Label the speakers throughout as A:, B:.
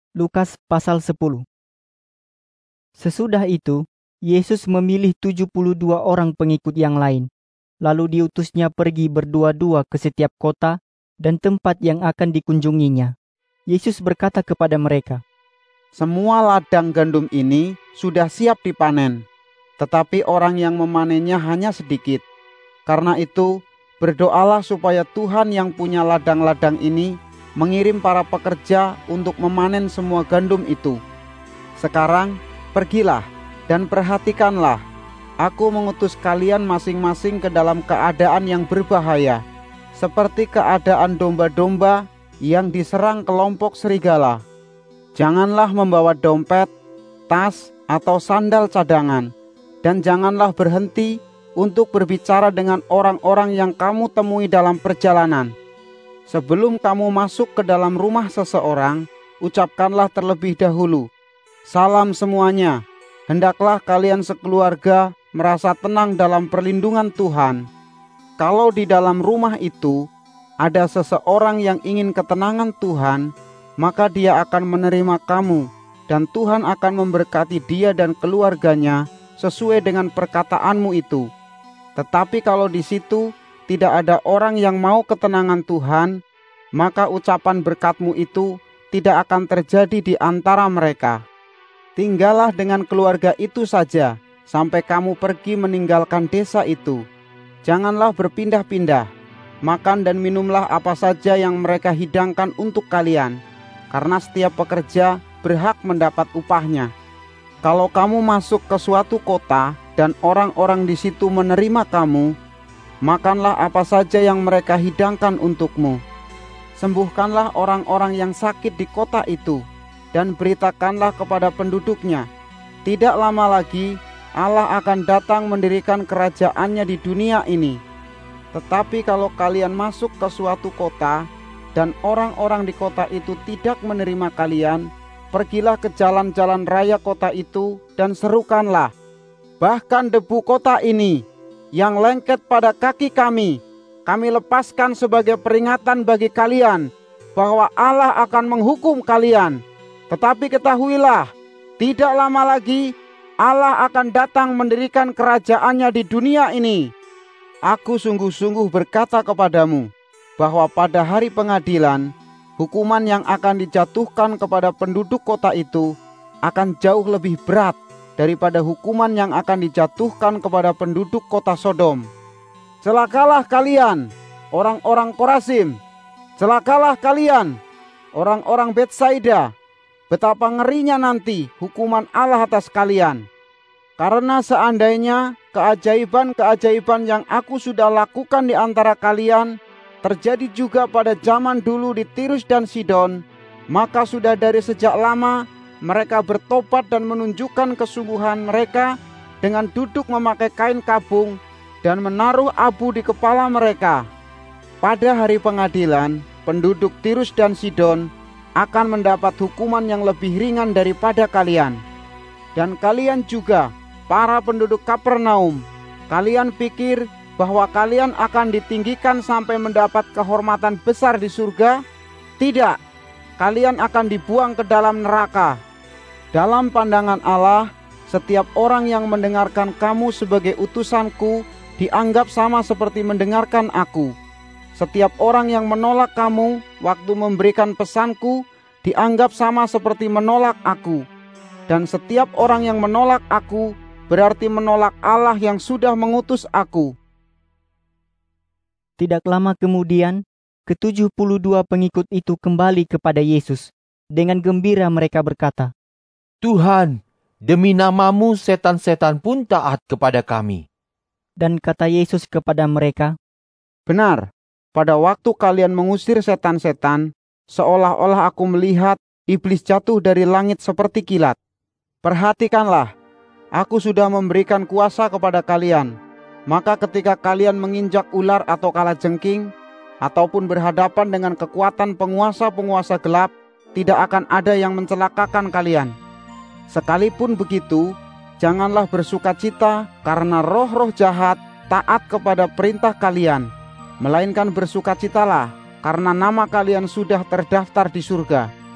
A: Lukas pasal 10. Sesudah itu, Yesus memilih 72 orang pengikut yang lain. Lalu diutusnya pergi berdua-dua ke setiap kota dan tempat yang akan dikunjunginya. Yesus berkata kepada mereka,
B: "Semua ladang gandum ini sudah siap dipanen, tetapi orang yang memanennya hanya sedikit. Karena itu, berdoalah supaya Tuhan yang punya ladang-ladang ini mengirim para pekerja untuk memanen semua gandum itu. Sekarang, pergilah dan perhatikanlah. Aku mengutus kalian masing-masing ke dalam keadaan yang berbahaya, seperti keadaan domba-domba yang diserang kelompok serigala. Janganlah membawa dompet, tas, atau sandal cadangan, dan janganlah berhenti untuk berbicara dengan orang-orang yang kamu temui dalam perjalanan. Sebelum kamu masuk ke dalam rumah seseorang, ucapkanlah terlebih dahulu, 'Salam semuanya.' Hendaklah kalian sekeluarga merasa tenang dalam perlindungan Tuhan. Kalau di dalam rumah itu ada seseorang yang ingin ketenangan Tuhan, maka dia akan menerima kamu, dan Tuhan akan memberkati dia dan keluarganya sesuai dengan perkataanmu itu. Tetapi kalau di situ tidak ada orang yang mau ketenangan Tuhan, maka ucapan berkatmu itu tidak akan terjadi di antara mereka. Tinggallah dengan keluarga itu saja sampai kamu pergi meninggalkan desa itu. Janganlah berpindah-pindah. Makan dan minumlah apa saja yang mereka hidangkan untuk kalian, karena setiap pekerja berhak mendapat upahnya. Kalau kamu masuk ke suatu kota dan orang-orang di situ menerima kamu, makanlah apa saja yang mereka hidangkan untukmu. Sembuhkanlah orang-orang yang sakit di kota itu, dan beritakanlah kepada penduduknya, tidak lama lagi Allah akan datang mendirikan kerajaannya di dunia ini. Tetapi kalau kalian masuk ke suatu kota, dan orang-orang di kota itu tidak menerima kalian, pergilah ke jalan-jalan raya kota itu dan serukanlah, 'Bahkan debu kota ini yang lengket pada kaki kami lepaskan sebagai peringatan bagi kalian bahwa Allah akan menghukum kalian. Tetapi ketahuilah, tidak lama lagi Allah akan datang mendirikan kerajaannya di dunia ini. Aku sungguh-sungguh berkata kepadamu bahwa pada hari pengadilan, hukuman yang akan dijatuhkan kepada penduduk kota itu akan jauh lebih berat daripada hukuman yang akan dijatuhkan kepada penduduk kota Sodom. Celakalah kalian, orang-orang Korazim! Celakalah kalian, orang-orang Betsaida! Betapa ngerinya nanti hukuman Allah atas kalian. Karena seandainya keajaiban-keajaiban yang aku sudah lakukan di antara kalian terjadi juga pada zaman dulu di Tirus dan Sidon, maka sudah dari sejak lama mereka bertobat dan menunjukkan kesungguhan mereka dengan duduk memakai kain kabung dan menaruh abu di kepala mereka. Pada hari pengadilan, penduduk Tirus dan Sidon akan mendapat hukuman yang lebih ringan daripada kalian. Dan kalian juga, para penduduk Kapernaum, kalian pikir bahwa kalian akan ditinggikan sampai mendapat kehormatan besar di surga? Tidak, kalian akan dibuang ke dalam neraka. Dalam pandangan Allah, setiap orang yang mendengarkan kamu sebagai utusanku dianggap sama seperti mendengarkan aku. Setiap orang yang menolak kamu waktu memberikan pesanku dianggap sama seperti menolak aku. Dan setiap orang yang menolak aku berarti menolak Allah yang sudah mengutus aku."
A: Tidak lama kemudian, ke-72 pengikut itu kembali kepada Yesus. Dengan gembira mereka berkata,
C: "Tuhan, demi nama-Mu setan-setan pun taat kepada kami."
A: Dan kata Yesus kepada mereka,
B: "Benar, pada waktu kalian mengusir setan-setan, seolah-olah aku melihat iblis jatuh dari langit seperti kilat. Perhatikanlah, aku sudah memberikan kuasa kepada kalian. Maka ketika kalian menginjak ular atau kalajengking, ataupun berhadapan dengan kekuatan penguasa-penguasa gelap, tidak akan ada yang mencelakakan kalian. Sekalipun begitu, janganlah bersukacita karena roh-roh jahat taat kepada perintah kalian, melainkan bersukacitalah karena nama kalian sudah terdaftar di surga.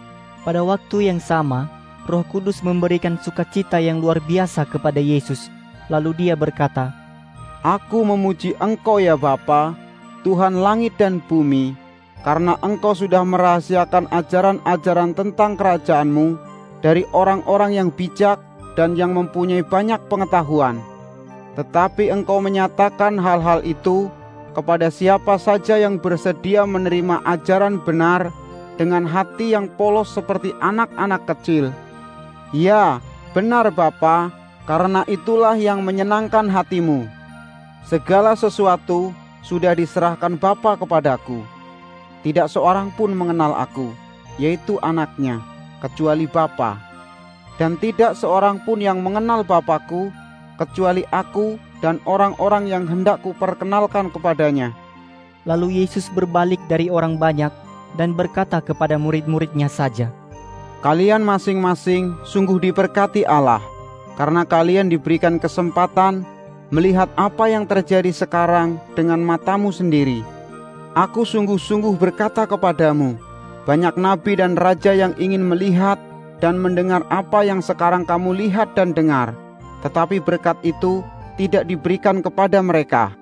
A: Pada waktu yang sama, Roh Kudus memberikan sukacita yang luar biasa kepada Yesus. Lalu dia berkata,
B: Aku memuji Engkau ya Bapa, Tuhan langit dan bumi, karena Engkau sudah merahasiakan ajaran-ajaran tentang kerajaan-Mu dari orang-orang yang bijak dan yang mempunyai banyak pengetahuan. Tetapi Engkau menyatakan hal-hal itu kepada siapa saja yang bersedia menerima ajaran benar dengan hati yang polos seperti anak-anak kecil. Ya, benar Bapa, karena itulah yang menyenangkan hati-Mu. Segala sesuatu sudah diserahkan Bapa kepadaku. Tidak seorang pun mengenal aku, yaitu anaknya, kecuali Bapa. Dan tidak seorang pun yang mengenal Bapakku, kecuali aku dan orang-orang yang hendak kuperkenalkan kepadanya.
A: Lalu Yesus berbalik dari orang banyak dan berkata kepada murid-muridnya saja,
B: Kalian masing-masing sungguh diberkati Allah, karena kalian diberikan kesempatan melihat apa yang terjadi sekarang dengan matamu sendiri. Aku sungguh-sungguh berkata kepadamu, banyak nabi dan raja yang ingin melihat dan mendengar apa yang sekarang kamu lihat dan dengar, tetapi berkat itu tidak diberikan kepada mereka.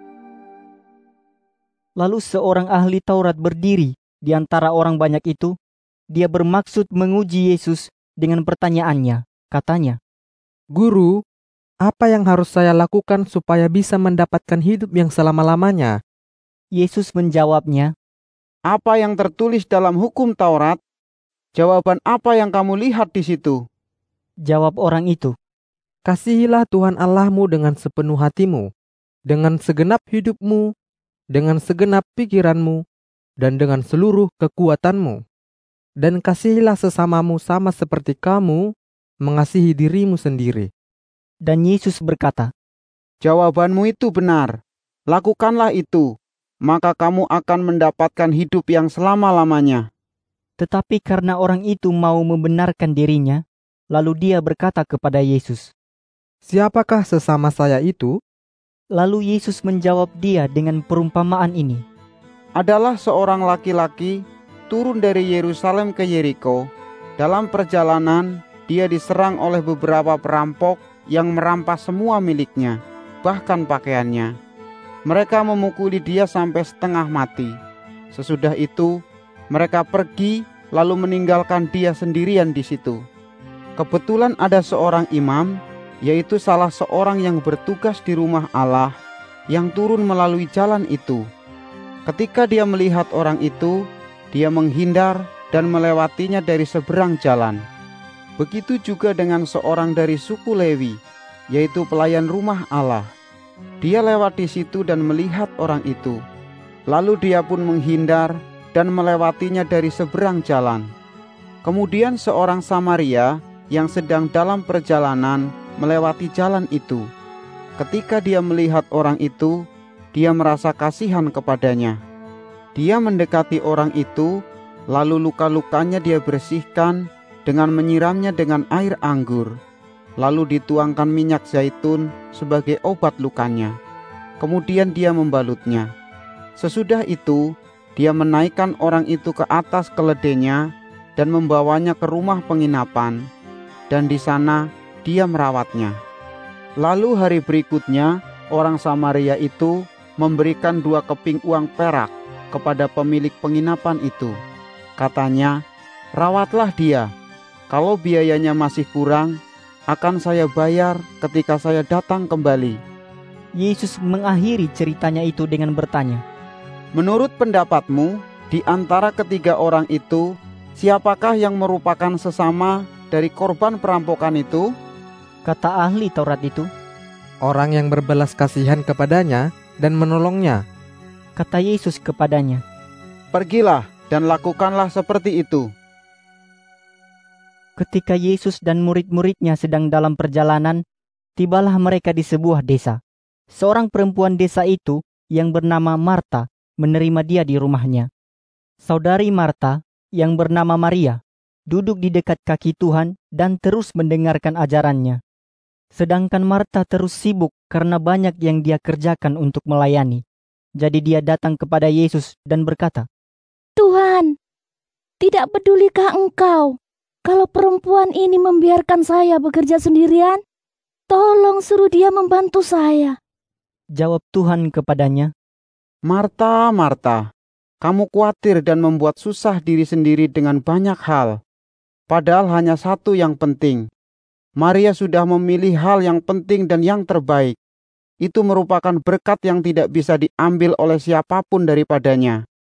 A: Lalu seorang ahli Taurat berdiri di antara orang banyak itu. Dia bermaksud menguji Yesus dengan pertanyaannya. Katanya,
D: Guru, apa yang harus saya lakukan supaya bisa mendapatkan hidup yang selama-lamanya?
A: Yesus menjawabnya,
B: Apa yang tertulis dalam hukum Taurat? Jawaban apa yang kamu lihat di situ?
A: Jawab orang itu,
D: Kasihilah Tuhan Allahmu dengan sepenuh hatimu, dengan segenap hidupmu, dengan segenap pikiranmu, dan dengan seluruh kekuatanmu. Dan kasihilah sesamamu sama seperti kamu mengasihi dirimu sendiri.
A: Dan Yesus berkata,
B: Jawabanmu itu benar. Lakukanlah itu, maka kamu akan mendapatkan hidup yang selama-lamanya.
A: Tetapi karena orang itu mau membenarkan dirinya, lalu dia berkata kepada Yesus,
D: Siapakah sesama saya itu?
A: Lalu Yesus menjawab dia dengan perumpamaan ini.
B: Adalah seorang laki-laki turun dari Yerusalem ke Yeriko. Dalam perjalanan, dia diserang oleh beberapa perampok yang merampas semua miliknya, bahkan pakaiannya. Mereka memukuli dia sampai setengah mati. Sesudah itu, mereka pergi lalu meninggalkan dia sendirian di situ. Kebetulan ada seorang imam, yaitu salah seorang yang bertugas di rumah Allah, yang turun melalui jalan itu. Ketika dia melihat orang itu, dia menghindar dan melewatinya dari seberang jalan. Begitu juga dengan seorang dari suku Lewi, yaitu pelayan rumah Allah. Dia lewat di situ dan melihat orang itu. Lalu dia pun menghindar dan melewatinya dari seberang jalan. Kemudian seorang Samaria yang sedang dalam perjalanan melewati jalan itu. Ketika dia melihat orang itu, dia merasa kasihan kepadanya. Dia mendekati orang itu, lalu luka-lukanya dia bersihkan dengan menyiramnya dengan air anggur. Lalu dituangkan minyak zaitun sebagai obat lukanya. Kemudian dia membalutnya. Sesudah itu, dia menaikkan orang itu ke atas keledainya dan membawanya ke rumah penginapan. Dan di sana dia merawatnya. Lalu hari berikutnya, orang Samaria itu memberikan 2 keping uang perak kepada pemilik penginapan itu. Katanya, rawatlah dia. Kalau biayanya masih kurang, akan saya bayar ketika saya datang kembali.
A: Yesus mengakhiri ceritanya itu dengan bertanya,
B: Menurut pendapatmu, di antara ketiga orang itu, siapakah yang merupakan sesama dari korban perampokan itu?
A: Kata ahli Taurat itu,
D: Orang yang berbelas kasihan kepadanya dan menolongnya.
A: kata Yesus kepadanya,
B: Pergilah dan lakukanlah seperti itu.
A: Ketika Yesus dan murid-muridnya sedang dalam perjalanan, tibalah mereka di sebuah desa. Seorang perempuan desa itu yang bernama Marta menerima dia di rumahnya. Saudari Marta yang bernama Maria duduk di dekat kaki Tuhan dan terus mendengarkan ajarannya. Sedangkan Marta terus sibuk karena banyak yang dia kerjakan untuk melayani. Jadi dia datang kepada Yesus dan berkata,
E: Tuhan, tidak pedulikah Engkau Kalau perempuan ini membiarkan saya bekerja sendirian, tolong suruh dia membantu saya.
A: Jawab Tuhan kepadanya,
B: Marta, Marta, kamu khawatir dan membuat susah diri sendiri dengan banyak hal. Padahal hanya satu yang penting. Maria sudah memilih hal yang penting dan yang terbaik. Itu merupakan berkat yang tidak bisa diambil oleh siapapun daripadanya.